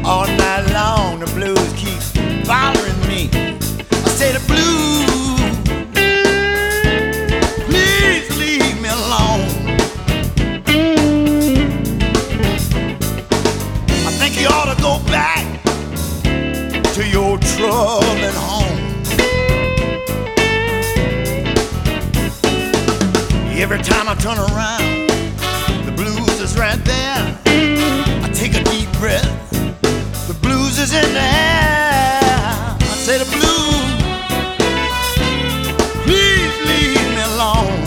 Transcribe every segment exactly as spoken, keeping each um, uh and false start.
All night long the blues keep bothering me. I say the blues, please leave me alone. I think you ought to go back to your troubling home. Every time I turn around, the blues is right there. I take a deep breath, the blues is in the air. I say the blues, please leave me alone.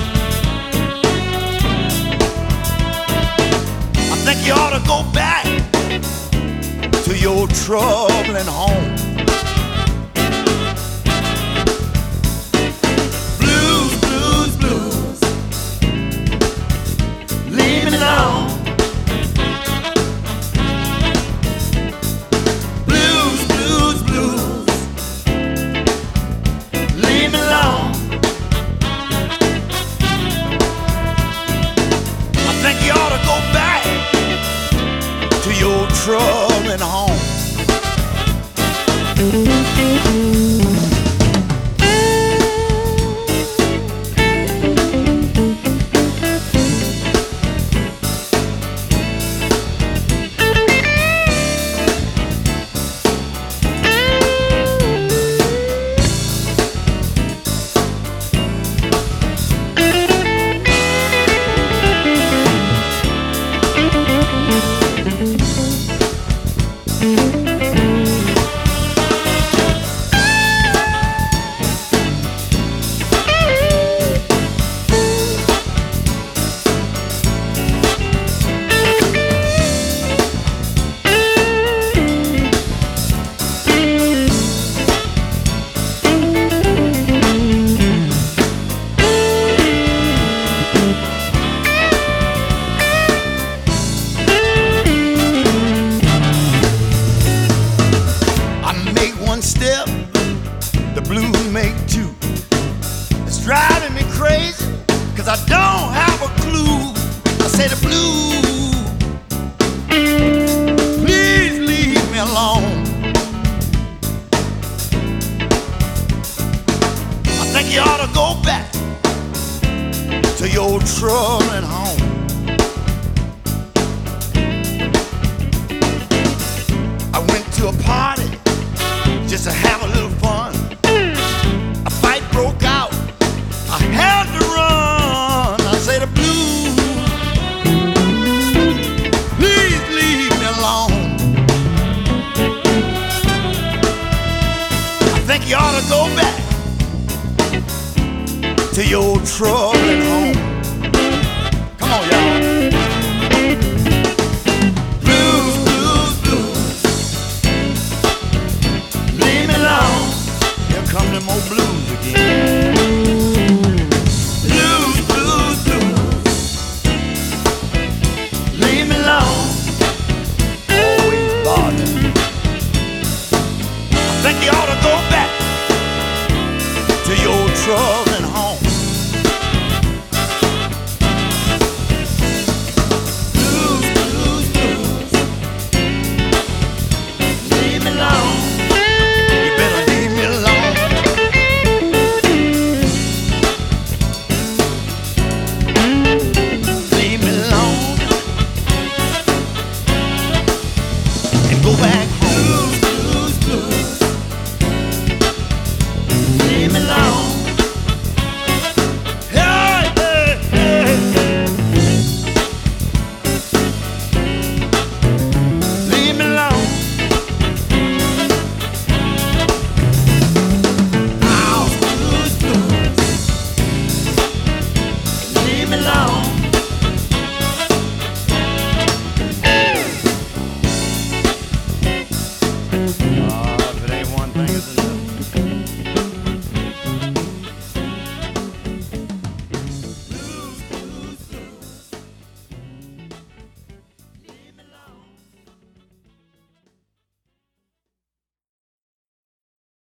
I think you ought to go back to your troubling home. Troubling home. Step, the blues make two. It's driving me crazy, cause I don't have a clue. I say the blues, please leave me alone. I think you ought to go back to your troubling home. I went to a party just to have a little fun. A fight broke out, I had to run. I say the blues, please leave me alone. I think you ought to go back to your troubling home. Come on, y'all. Come them old blues again. Blues, blues, blues, leave me alone. Always bothering me. I think you ought to go back to your troubling home. Blues, blues, blues, leave me alone. You better leave me alone. Go back.